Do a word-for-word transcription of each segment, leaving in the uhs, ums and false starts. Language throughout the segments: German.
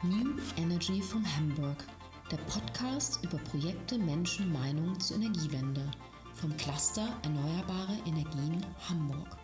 New Energy from Hamburg, der Podcast über Projekte, Menschen, Meinungen zur Energiewende vom Cluster Erneuerbare Energien Hamburg.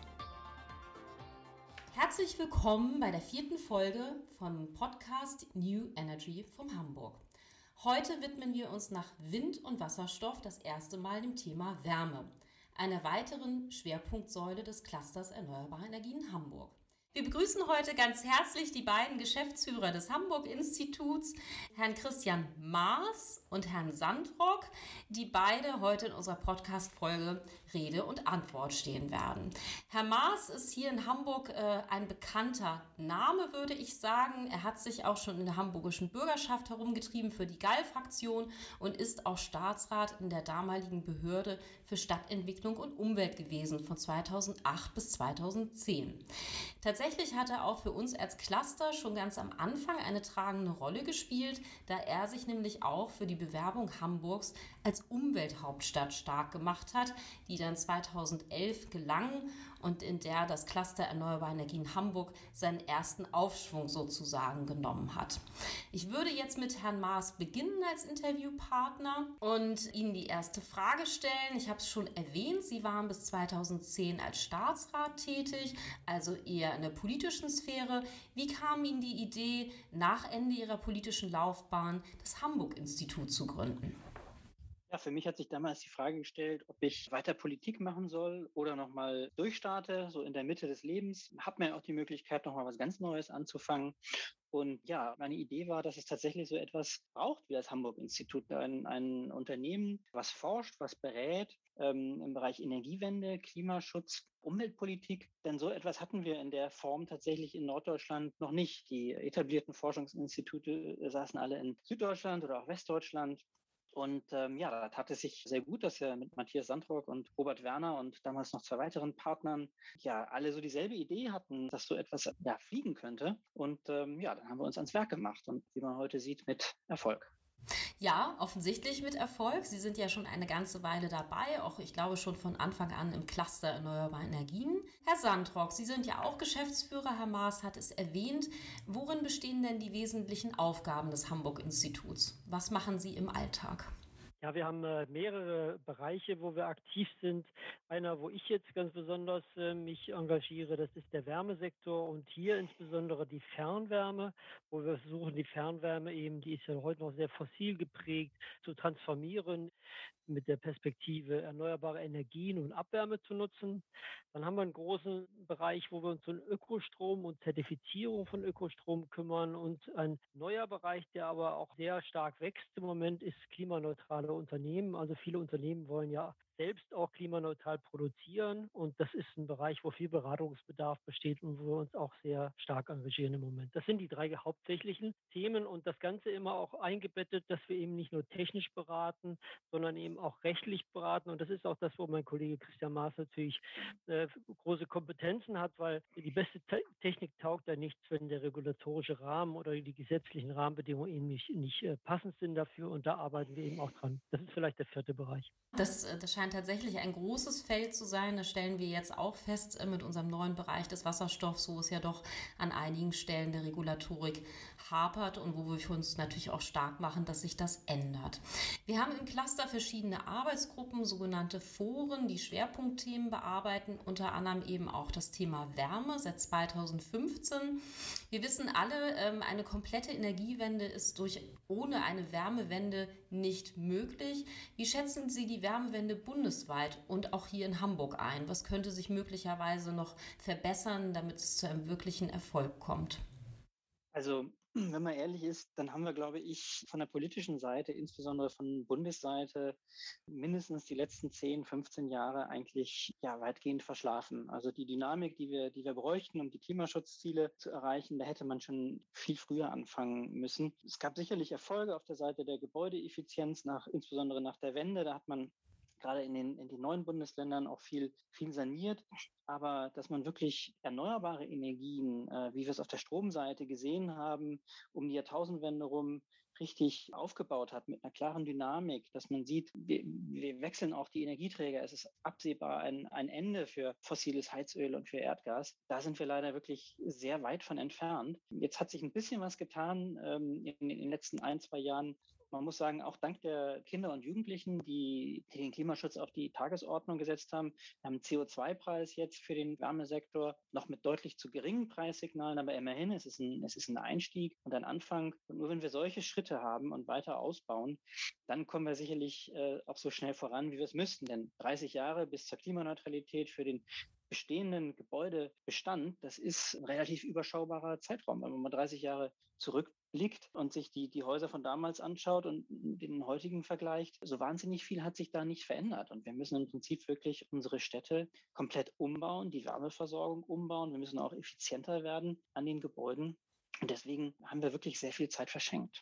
Herzlich willkommen bei der vierten Folge vom Podcast New Energy from Hamburg. Heute widmen wir uns nach Wind und Wasserstoff das erste Mal dem Thema Wärme, einer weiteren Schwerpunktsäule des Clusters Erneuerbare Energien Hamburg. Wir begrüßen heute ganz herzlich die beiden Geschäftsführer des Hamburg-Instituts, Herrn Christian Maas und Herrn Sandrock, die beide heute in unserer Podcast-Folge Rede und Antwort stehen werden. Herr Maas ist hier in Hamburg äh, ein bekannter Name, würde ich sagen. Er hat sich auch schon in der hamburgischen Bürgerschaft herumgetrieben für die G A L-Fraktion und ist auch Staatsrat in der damaligen Behörde für Stadtentwicklung und Umwelt gewesen von zweitausendacht bis zweitausendzehn. Tatsächlich hat er auch für uns als Cluster schon ganz am Anfang eine tragende Rolle gespielt, da er sich nämlich auch für die Bewerbung Hamburgs als Umwelthauptstadt stark gemacht hat, die dann zweitausendelf gelang und in der das Cluster Erneuerbare Energien Hamburg seinen ersten Aufschwung sozusagen genommen hat. Ich würde jetzt mit Herrn Maas beginnen als Interviewpartner und Ihnen die erste Frage stellen. Ich habe es schon erwähnt, Sie waren bis zweitausendzehn als Staatsrat tätig, also eher in der politischen Sphäre. Wie kam Ihnen die Idee, nach Ende Ihrer politischen Laufbahn das Hamburg-Institut zu gründen? Ja, für mich hat sich damals die Frage gestellt, ob ich weiter Politik machen soll oder nochmal durchstarte, so in der Mitte des Lebens. Hab mir auch die Möglichkeit, nochmal was ganz Neues anzufangen. Und ja, meine Idee war, dass es tatsächlich so etwas braucht wie das Hamburg-Institut. Ein, ein Unternehmen, was forscht, was berät ähm, im Bereich Energiewende, Klimaschutz, Umweltpolitik. Denn so etwas hatten wir in der Form tatsächlich in Norddeutschland noch nicht. Die etablierten Forschungsinstitute saßen alle in Süddeutschland oder auch Westdeutschland. Und ähm, ja, da tat es sich sehr gut, dass wir mit Matthias Sandrock und Robert Werner und damals noch zwei weiteren Partnern ja alle so dieselbe Idee hatten, dass so etwas ja fliegen könnte. Und ähm, ja, dann haben wir uns ans Werk gemacht und wie man heute sieht, mit Erfolg. Ja, offensichtlich mit Erfolg. Sie sind ja schon eine ganze Weile dabei, auch ich glaube schon von Anfang an im Cluster Erneuerbare Energien. Herr Sandrock, Sie sind ja auch Geschäftsführer. Herr Maas hat es erwähnt. Worin bestehen denn die wesentlichen Aufgaben des Hamburg-Instituts? Was machen Sie im Alltag? Ja, wir haben äh, mehrere Bereiche, wo wir aktiv sind. Einer, wo ich jetzt ganz besonders äh, mich engagiere, das ist der Wärmesektor und hier insbesondere die Fernwärme, wo wir versuchen, die Fernwärme eben, die ist ja heute noch sehr fossil geprägt, zu transformieren, mit der Perspektive erneuerbare Energien und Abwärme zu nutzen. Dann haben wir einen großen Bereich, wo wir uns um Ökostrom und Zertifizierung von Ökostrom kümmern und ein neuer Bereich, der aber auch sehr stark wächst im Moment, ist klimaneutrale Unternehmen. Also viele Unternehmen wollen ja selbst auch klimaneutral produzieren und das ist ein Bereich, wo viel Beratungsbedarf besteht und wo wir uns auch sehr stark engagieren im Moment. Das sind die drei hauptsächlichen Themen und das Ganze immer auch eingebettet, dass wir eben nicht nur technisch beraten, sondern eben auch rechtlich beraten und das ist auch das, wo mein Kollege Christian Maas natürlich äh, große Kompetenzen hat, weil die beste Te- Technik taugt ja nichts, wenn der regulatorische Rahmen oder die gesetzlichen Rahmenbedingungen eben nicht, nicht äh, passend sind dafür und da arbeiten wir eben auch dran. Das ist vielleicht der vierte Bereich. Das, das scheint tatsächlich ein großes Feld zu sein. Das stellen wir jetzt auch fest mit unserem neuen Bereich des Wasserstoffs, wo es ja doch an einigen Stellen der Regulatorik hapert und wo wir für uns natürlich auch stark machen, dass sich das ändert. Wir haben im Cluster verschiedene Arbeitsgruppen, sogenannte Foren, die Schwerpunktthemen bearbeiten, unter anderem eben auch das Thema Wärme seit zweitausendfünfzehn. Wir wissen alle, eine komplette Energiewende ist durch ohne eine Wärmewende nicht möglich. Wie schätzen Sie die Wärmewende bundesweit und auch hier in Hamburg ein? Was könnte sich möglicherweise noch verbessern, damit es zu einem wirklichen Erfolg kommt? Also, wenn man ehrlich ist, dann haben wir, glaube ich, von der politischen Seite, insbesondere von Bundesseite, mindestens die letzten zehn, fünfzehn Jahre eigentlich ja weitgehend verschlafen. Also die Dynamik, die wir, die wir bräuchten, um die Klimaschutzziele zu erreichen, da hätte man schon viel früher anfangen müssen. Es gab sicherlich Erfolge auf der Seite der Gebäudeeffizienz, nach, insbesondere nach der Wende. Da hat man gerade in den, in den neuen Bundesländern auch viel, viel saniert. Aber dass man wirklich erneuerbare Energien, äh, wie wir es auf der Stromseite gesehen haben, um die Jahrtausendwende rum richtig aufgebaut hat mit einer klaren Dynamik, dass man sieht, wir, wir wechseln auch die Energieträger. Es ist absehbar ein, ein Ende für fossiles Heizöl und für Erdgas. Da sind wir leider wirklich sehr weit von entfernt. Jetzt hat sich ein bisschen was getan ähm, in, in den letzten ein, zwei Jahren. Man muss sagen, auch dank der Kinder und Jugendlichen, die, die den Klimaschutz auf die Tagesordnung gesetzt haben. Wir haben einen C O zwei Preis jetzt für den Wärmesektor, noch mit deutlich zu geringen Preissignalen, aber immerhin, es ist ein, es ist ein Einstieg und ein Anfang. Und nur wenn wir solche Schritte haben und weiter ausbauen, dann kommen wir sicherlich äh, auch so schnell voran, wie wir es müssten. Denn dreißig Jahre bis zur Klimaneutralität für den bestehenden Gebäudebestand, das ist ein relativ überschaubarer Zeitraum. Wenn man mal dreißig Jahre zurückblickt und sich die, die Häuser von damals anschaut und den heutigen vergleicht, so wahnsinnig viel hat sich da nicht verändert. Und wir müssen im Prinzip wirklich unsere Städte komplett umbauen, die Wärmeversorgung umbauen. Wir müssen auch effizienter werden an den Gebäuden. Und deswegen haben wir wirklich sehr viel Zeit verschenkt.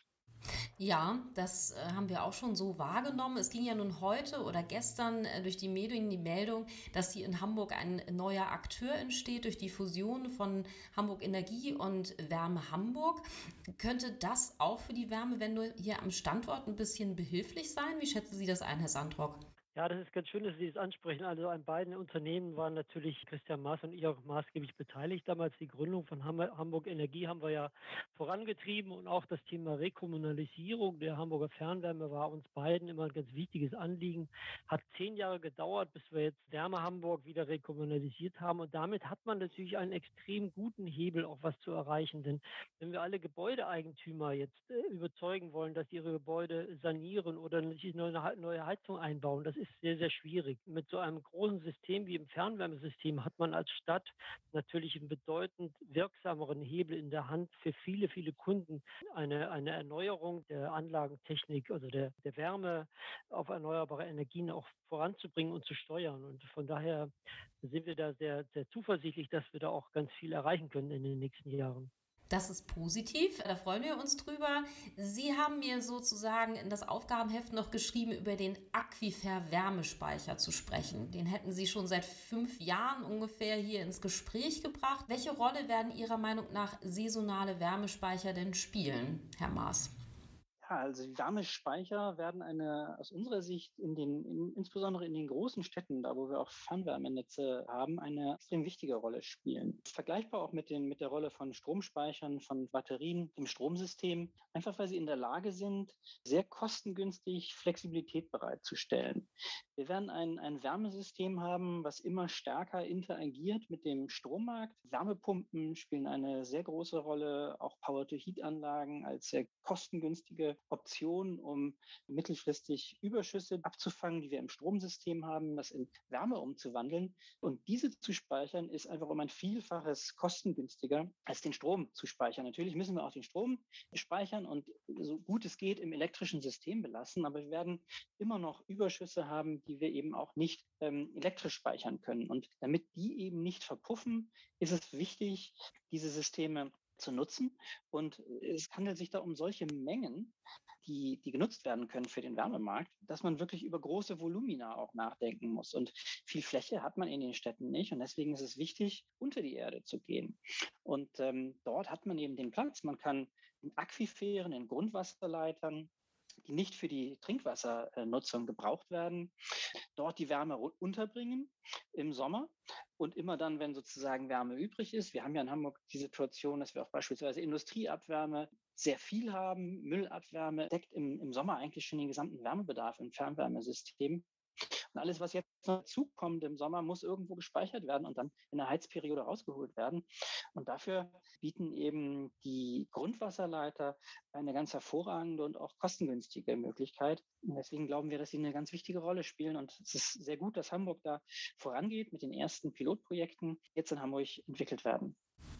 Ja, das äh, haben wir auch schon so wahrgenommen. Es ging ja nun heute oder gestern äh, durch die Medien die Meldung, dass hier in Hamburg ein neuer Akteur entsteht durch die Fusion von Hamburg Energie und Wärme Hamburg. Könnte das auch für die Wärmewende hier am Standort ein bisschen behilflich sein? Wie schätzen Sie das ein, Herr Sandrock? Ja, das ist ganz schön, dass Sie das ansprechen. Also an beiden Unternehmen waren natürlich Christian Maaß und ich auch maßgeblich beteiligt. Damals die Gründung von Hamburg Energie haben wir ja vorangetrieben und auch das Thema Rekommunalisierung der Hamburger Fernwärme war uns beiden immer ein ganz wichtiges Anliegen. Hat zehn Jahre gedauert, bis wir jetzt Wärme Hamburg wieder rekommunalisiert haben und damit hat man natürlich einen extrem guten Hebel, auch was zu erreichen. Denn wenn wir alle Gebäudeeigentümer jetzt äh, überzeugen wollen, dass ihre Gebäude sanieren oder eine neue Heizung einbauen, das ist sehr, sehr schwierig. Mit so einem großen System wie im Fernwärmesystem hat man als Stadt natürlich einen bedeutend wirksameren Hebel in der Hand für viele, viele Kunden, eine, eine Erneuerung der Anlagentechnik, also der, der Wärme auf erneuerbare Energien auch voranzubringen und zu steuern. Und von daher sind wir da sehr, sehr zuversichtlich, dass wir da auch ganz viel erreichen können in den nächsten Jahren. Das ist positiv, da freuen wir uns drüber. Sie haben mir sozusagen in das Aufgabenheft noch geschrieben, über den Aquifer-Wärmespeicher zu sprechen. Den hätten Sie schon seit fünf Jahren ungefähr hier ins Gespräch gebracht. Welche Rolle werden Ihrer Meinung nach saisonale Wärmespeicher denn spielen, Herr Maaß? Ja, also die Wärmespeicher werden eine, aus unserer Sicht, in den, in, insbesondere in den großen Städten, da wo wir auch Fernwärmenetze haben, eine extrem wichtige Rolle spielen. Vergleichbar auch mit, den, mit der Rolle von Stromspeichern, von Batterien im Stromsystem, einfach weil sie in der Lage sind, sehr kostengünstig Flexibilität bereitzustellen. Wir werden ein, ein Wärmesystem haben, was immer stärker interagiert mit dem Strommarkt. Wärmepumpen spielen eine sehr große Rolle, auch Power-to-Heat-Anlagen als sehr kostengünstige Option, um mittelfristig Überschüsse abzufangen, die wir im Stromsystem haben, das in Wärme umzuwandeln. Und diese zu speichern, ist einfach um ein Vielfaches kostengünstiger als den Strom zu speichern. Natürlich müssen wir auch den Strom speichern und so gut es geht im elektrischen System belassen, aber wir werden immer noch Überschüsse haben, die wir eben auch nicht ähm, elektrisch speichern können. Und damit die eben nicht verpuffen, ist es wichtig, diese Systeme zu nutzen. Und es handelt sich da um solche Mengen, die, die genutzt werden können für den Wärmemarkt, dass man wirklich über große Volumina auch nachdenken muss. Und viel Fläche hat man in den Städten nicht. Und deswegen ist es wichtig, unter die Erde zu gehen. Und ähm, dort hat man eben den Platz. Man kann in Aquiferen, in Grundwasserleitern, die nicht für die Trinkwassernutzung gebraucht werden, dort die Wärme unterbringen im Sommer und immer dann, wenn sozusagen Wärme übrig ist. Wir haben ja in Hamburg die Situation, dass wir auch beispielsweise Industrieabwärme sehr viel haben. Müllabwärme deckt im, im Sommer eigentlich schon den gesamten Wärmebedarf im Fernwärmesystem. Und alles, was jetzt noch dazukommt im Sommer, muss irgendwo gespeichert werden und dann in der Heizperiode rausgeholt werden. Und dafür bieten eben die Grundwasserleiter eine ganz hervorragende und auch kostengünstige Möglichkeit. Und deswegen glauben wir, dass sie eine ganz wichtige Rolle spielen. Und es ist sehr gut, dass Hamburg da vorangeht mit den ersten Pilotprojekten, die jetzt in Hamburg entwickelt werden.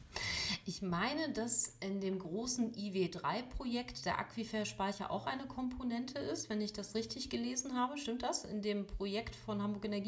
Ich meine, dass in dem großen I W drei Projekt der Aquifer-Speicher auch eine Komponente ist, wenn ich das richtig gelesen habe. Stimmt das? In dem Projekt von Hamburg Energie?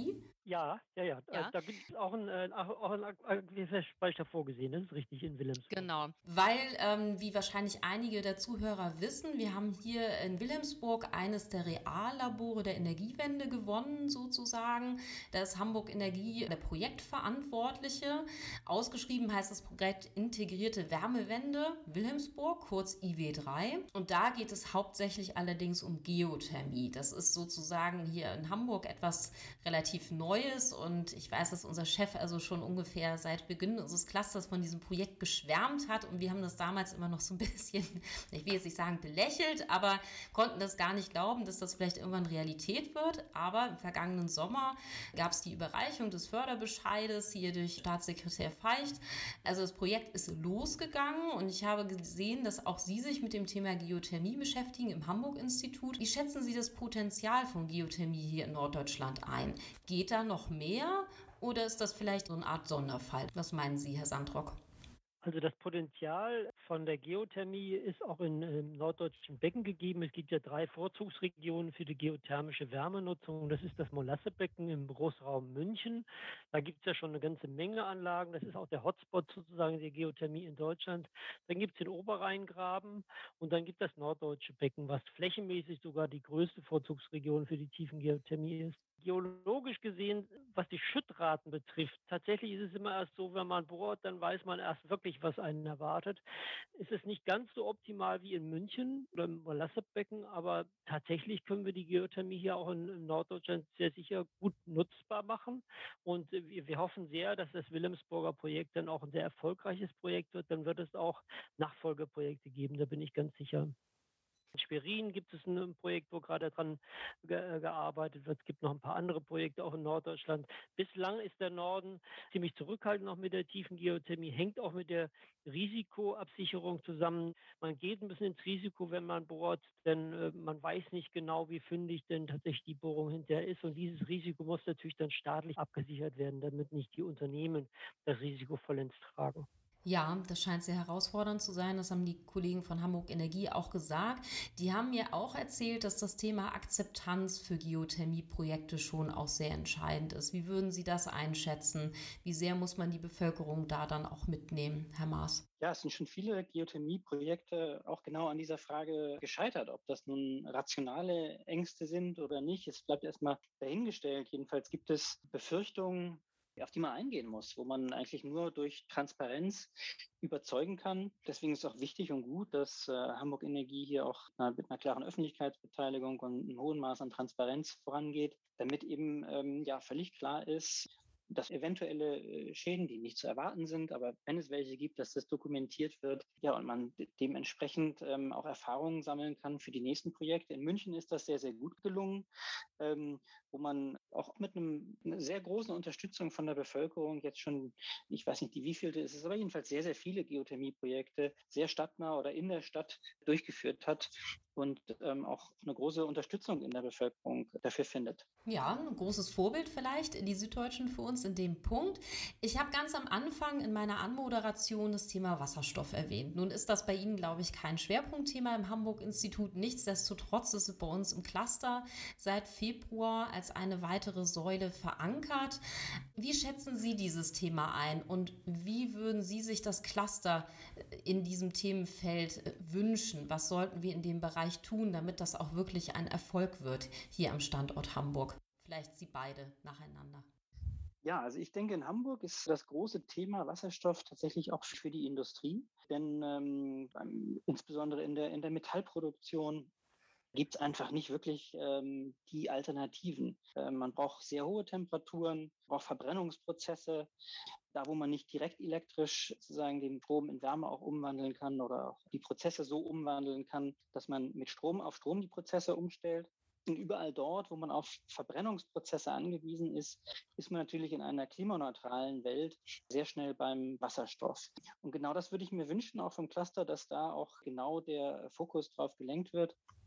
Ja, ja, ja. Äh, Ja? Da gibt es auch einen äh, auch auch 'n Ak Speicher vorgesehen, das ist richtig, in Wilhelmsburg. Genau, weil, ähm, wie wahrscheinlich einige der Zuhörer wissen, wir haben hier in Wilhelmsburg eines der Reallabore der Energiewende gewonnen, sozusagen. Da ist Hamburg Energie der Projektverantwortliche. Ausgeschrieben heißt das Projekt Integrierte Wärmewende Wilhelmsburg, kurz I W drei. Und da geht es hauptsächlich allerdings um Geothermie. Das ist sozusagen hier in Hamburg etwas relativ Neues und ich weiß, dass unser Chef also schon ungefähr seit Beginn unseres Clusters von diesem Projekt geschwärmt hat und wir haben das damals immer noch so ein bisschen, ich will jetzt nicht sagen belächelt, aber konnten das gar nicht glauben, dass das vielleicht irgendwann Realität wird. Aber im vergangenen Sommer gab es die Überreichung des Förderbescheides hier durch Staatssekretär Feicht. Also das Projekt ist losgegangen und ich habe gesehen, dass auch Sie sich mit dem Thema Geothermie beschäftigen im Hamburg-Institut. Wie schätzen Sie das Potenzial von Geothermie hier in Norddeutschland ein? Geht da noch mehr oder ist das vielleicht so eine Art Sonderfall? Was meinen Sie, Herr Sandrock? Also das Potenzial von der Geothermie ist auch in, im norddeutschen Becken gegeben. Es gibt ja drei Vorzugsregionen für die geothermische Wärmenutzung. Das ist das Molassebecken im Großraum München. Da gibt es ja schon eine ganze Menge Anlagen. Das ist auch der Hotspot sozusagen der Geothermie in Deutschland. Dann gibt es den Oberrheingraben und dann gibt es das norddeutsche Becken, was flächenmäßig sogar die größte Vorzugsregion für die Tiefengeothermie ist. Geologisch gesehen, was die Schüttraten betrifft, tatsächlich ist es immer erst so, wenn man bohrt, dann weiß man erst wirklich, was einen erwartet. Es ist nicht ganz so optimal wie in München oder im Molassebecken, aber tatsächlich können wir die Geothermie hier auch in, in Norddeutschland sehr sicher gut nutzbar machen. Und äh, wir, wir hoffen sehr, dass das Wilhelmsburger Projekt dann auch ein sehr erfolgreiches Projekt wird. Dann wird es auch Nachfolgeprojekte geben, da bin ich ganz sicher. In Schwerin gibt es ein Projekt, wo gerade dran ge äh, gearbeitet wird. Es gibt noch ein paar andere Projekte auch in Norddeutschland. Bislang ist der Norden ziemlich zurückhaltend noch mit der tiefen Geothermie, hängt auch mit der Risikoabsicherung zusammen. Man geht ein bisschen ins Risiko, wenn man bohrt, denn äh, man weiß nicht genau, wie fündig denn tatsächlich die Bohrung hinterher ist. Und dieses Risiko muss natürlich dann staatlich abgesichert werden, damit nicht die Unternehmen das Risiko vollends tragen. Ja, das scheint sehr herausfordernd zu sein. Das haben die Kollegen von Hamburg Energie auch gesagt. Die haben mir auch erzählt, dass das Thema Akzeptanz für Geothermieprojekte schon auch sehr entscheidend ist. Wie würden Sie das einschätzen? Wie sehr muss man die Bevölkerung da dann auch mitnehmen, Herr Maas? Ja, es sind schon viele Geothermie-Projekte auch genau an dieser Frage gescheitert, ob das nun rationale Ängste sind oder nicht. Es bleibt erstmal dahingestellt. Jedenfalls gibt es Befürchtungen, auf die man eingehen muss, wo man eigentlich nur durch Transparenz überzeugen kann. Deswegen ist es auch wichtig und gut, dass äh, Hamburg Energie hier auch äh, mit einer klaren Öffentlichkeitsbeteiligung und einem hohen Maß an Transparenz vorangeht, damit eben ähm, ja völlig klar ist, dass eventuelle äh, Schäden, die nicht zu erwarten sind, aber wenn es welche gibt, dass das dokumentiert wird, ja, und man de- dementsprechend ähm, auch Erfahrungen sammeln kann für die nächsten Projekte. In München ist das sehr, sehr gut gelungen, ähm, wo man auch mit einem, einer sehr großen Unterstützung von der Bevölkerung jetzt schon, ich weiß nicht, die wievielte ist es, aber jedenfalls sehr, sehr viele Geothermieprojekte sehr stadtnah oder in der Stadt durchgeführt hat und ähm, auch eine große Unterstützung in der Bevölkerung dafür findet. Ja, ein großes Vorbild vielleicht, die Süddeutschen für uns in dem Punkt. Ich habe ganz am Anfang in meiner Anmoderation das Thema Wasserstoff erwähnt. Nun ist das bei Ihnen, glaube ich, kein Schwerpunktthema im Hamburg-Institut. Nichtsdestotrotz ist es bei uns im Cluster seit Februar als eine weitere Säule verankert. Wie schätzen Sie dieses Thema ein und wie würden Sie sich das Cluster in diesem Themenfeld wünschen? Was sollten wir in dem Bereich tun, damit das auch wirklich ein Erfolg wird hier am Standort Hamburg? Vielleicht Sie beide nacheinander. Ja, also ich denke, in Hamburg ist das große Thema Wasserstoff tatsächlich auch für die Industrie, denn ähm, beim- insbesondere in der, in der Metallproduktion gibt es einfach nicht wirklich ähm, die Alternativen. Ähm, man braucht sehr hohe Temperaturen, braucht Verbrennungsprozesse, da wo man nicht direkt elektrisch sozusagen den Strom in Wärme auch umwandeln kann oder auch die Prozesse so umwandeln kann, dass man mit Strom auf Strom die Prozesse umstellt. Und überall dort, wo man auf Verbrennungsprozesse angewiesen ist, ist man natürlich in einer klimaneutralen Welt sehr schnell beim Wasserstoff. Und genau das würde ich mir wünschen, auch vom Cluster, dass da auch genau der Fokus drauf gelenkt wird.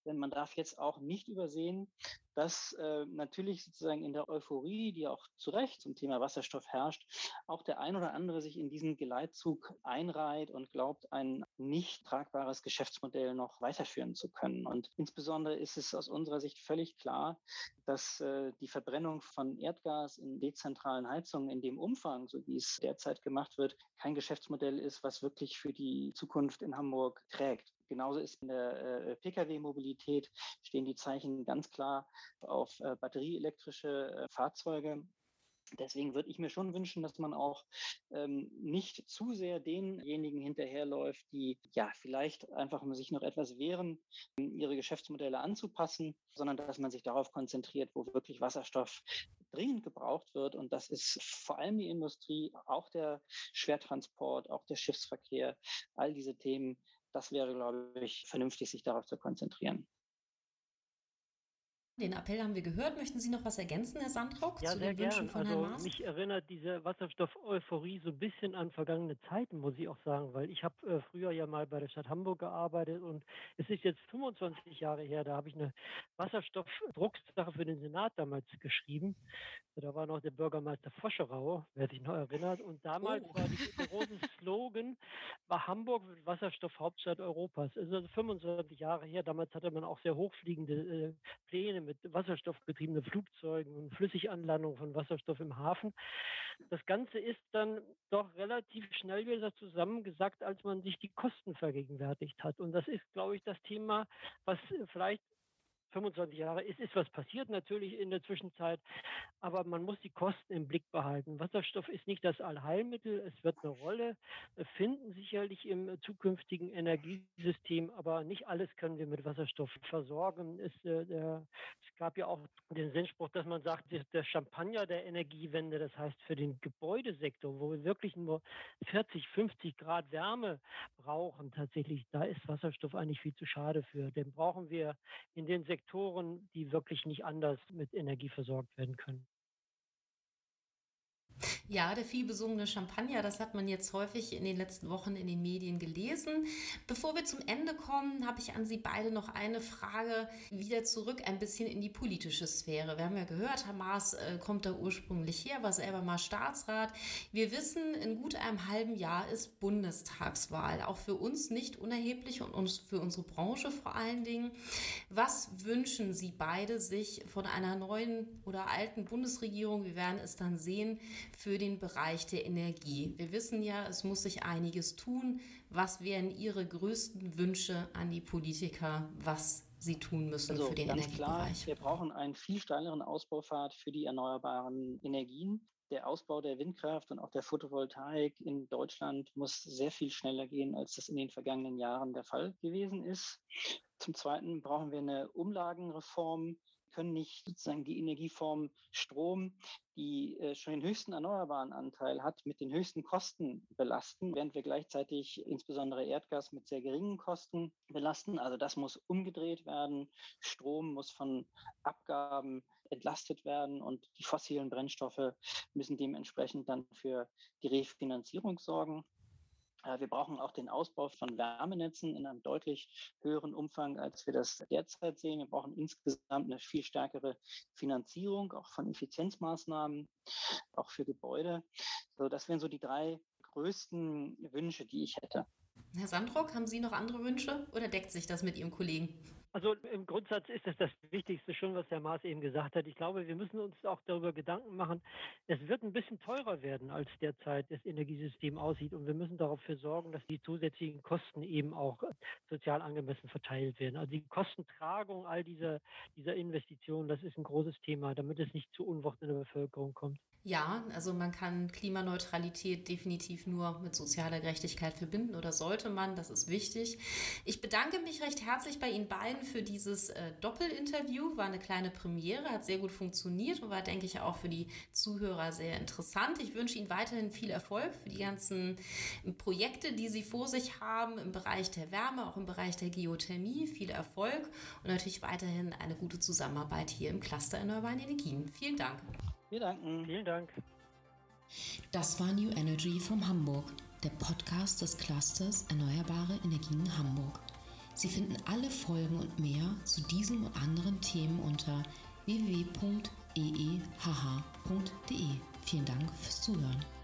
Denn man darf jetzt auch nicht übersehen, dass äh, natürlich sozusagen in der Euphorie, die auch zu Recht zum Thema Wasserstoff herrscht, auch der ein oder andere sich in diesen Geleitzug einreiht und glaubt, ein nicht tragbares Geschäftsmodell noch weiterführen zu können. Und insbesondere ist es aus unserer Sicht völlig klar, dass äh, die Verbrennung von Erdgas in dezentralen Heizungen in dem Umfang, so wie es derzeit gemacht wird, kein Geschäftsmodell ist, was wirklich für die Zukunft in Hamburg trägt. Genauso ist in der äh, Pkw-Mobilität, stehen die Zeichen ganz klar auf äh, batterieelektrische äh, Fahrzeuge. Deswegen würde ich mir schon wünschen, dass man auch ähm, nicht zu sehr denjenigen hinterherläuft, die ja vielleicht einfach sich noch etwas wehren, ihre Geschäftsmodelle anzupassen, sondern dass man sich darauf konzentriert, wo wirklich Wasserstoff dringend gebraucht wird. Und das ist vor allem die Industrie, auch der Schwertransport, auch der Schiffsverkehr, all diese Themen. Das wäre, glaube ich, vernünftig, sich darauf zu konzentrieren. Den Appell haben wir gehört. Möchten Sie noch was ergänzen, Herr Sandrock, ja, zu sehr den Wünschen gern. von Also Herrn Maas? mich erinnert diese Wasserstoff-Euphorie so ein bisschen an vergangene Zeiten, muss ich auch sagen, weil ich habe äh, früher ja mal bei der Stadt Hamburg gearbeitet und es ist jetzt fünfundzwanzig Jahre her, da habe ich eine Wasserstoffdrucksache für den Senat damals geschrieben. Da war noch der Bürgermeister Foscherau, wer sich noch erinnert. Und damals Oh. war die, der große Slogan, war Hamburg wird Wasserstoff-Hauptstadt Europas. Das ist also fünfundzwanzig Jahre her. Damals hatte man auch sehr hochfliegende äh, Pläne mit wasserstoffbetriebenen Flugzeugen und Flüssiganlandung von Wasserstoff im Hafen. Das Ganze ist dann doch relativ schnell wieder zusammengesackt, als man sich die Kosten vergegenwärtigt hat. Und das ist, glaube ich, das Thema, was vielleicht fünfundzwanzig Jahre ist, ist was passiert natürlich in der Zwischenzeit, aber man muss die Kosten im Blick behalten. Wasserstoff ist nicht das Allheilmittel, es wird eine Rolle finden sicherlich im zukünftigen Energiesystem, aber nicht alles können wir mit Wasserstoff versorgen. Es, äh, der, es gab ja auch den Sinnspruch, dass man sagt, der Champagner der Energiewende, das heißt für den Gebäudesektor, wo wir wirklich nur vierzig, fünfzig Grad Wärme brauchen tatsächlich, da ist Wasserstoff eigentlich viel zu schade für. Den brauchen wir in den Sektoren, die wirklich nicht anders mit Energie versorgt werden können. Ja, der vielbesungene Champagner, das hat man jetzt häufig in den letzten Wochen in den Medien gelesen. Bevor wir zum Ende kommen, habe ich an Sie beide noch eine Frage, wieder zurück ein bisschen in die politische Sphäre. Wir haben ja gehört, Herr Maas äh, kommt da ursprünglich her, war selber mal Staatsrat. Wir wissen, in gut einem halben Jahr ist Bundestagswahl, auch für uns nicht unerheblich und uns, für unsere Branche vor allen Dingen. Was wünschen Sie beide sich von einer neuen oder alten Bundesregierung? Wir werden es dann sehen, für den Bereich der Energie. Wir wissen ja, es muss sich einiges tun. Was wären Ihre größten Wünsche an die Politiker, was sie tun müssen also für den ganz Energiebereich? Klar, wir brauchen einen viel steileren Ausbaupfad für die erneuerbaren Energien. Der Ausbau der Windkraft und auch der Photovoltaik in Deutschland muss sehr viel schneller gehen, als das in den vergangenen Jahren der Fall gewesen ist. Zum Zweiten brauchen wir eine Umlagenreform. Wir können nicht sozusagen die Energieform Strom, die äh, schon den höchsten erneuerbaren Anteil hat, mit den höchsten Kosten belasten, während wir gleichzeitig insbesondere Erdgas mit sehr geringen Kosten belasten. Also das muss umgedreht werden. Strom muss von Abgaben entlastet werden und die fossilen Brennstoffe müssen dementsprechend dann für die Refinanzierung sorgen. Wir brauchen auch den Ausbau von Wärmenetzen in einem deutlich höheren Umfang, als wir das derzeit sehen. Wir brauchen insgesamt eine viel stärkere Finanzierung, auch von Effizienzmaßnahmen, auch für Gebäude. So, das wären so die drei größten Wünsche, die ich hätte. Herr Sandrock, haben Sie noch andere Wünsche oder deckt sich das mit Ihrem Kollegen? Also im Grundsatz ist das das Wichtigste schon, was Herr Maas eben gesagt hat. Ich glaube, wir müssen uns auch darüber Gedanken machen, es wird ein bisschen teurer werden, als derzeit das Energiesystem aussieht. Und wir müssen dafür sorgen, dass die zusätzlichen Kosten eben auch sozial angemessen verteilt werden. Also die Kostentragung all dieser, dieser Investitionen, das ist ein großes Thema, damit es nicht zu Unwucht in der Bevölkerung kommt. Ja, also man kann Klimaneutralität definitiv nur mit sozialer Gerechtigkeit verbinden oder sollte man, das ist wichtig. Ich bedanke mich recht herzlich bei Ihnen beiden für dieses äh, Doppelinterview, war eine kleine Premiere, hat sehr gut funktioniert und war, denke ich, auch für die Zuhörer sehr interessant. Ich wünsche Ihnen weiterhin viel Erfolg für die ganzen Projekte, die Sie vor sich haben im Bereich der Wärme, auch im Bereich der Geothermie. Viel Erfolg und natürlich weiterhin eine gute Zusammenarbeit hier im Cluster Erneuerbaren Energien. Vielen Dank. Wir danken. Vielen Dank. Das war New Energy from Hamburg, der Podcast des Clusters Erneuerbare Energien Hamburg. Sie finden alle Folgen und mehr zu diesem und anderen Themen unter w w w punkt e e h h punkt d e. Vielen Dank fürs Zuhören.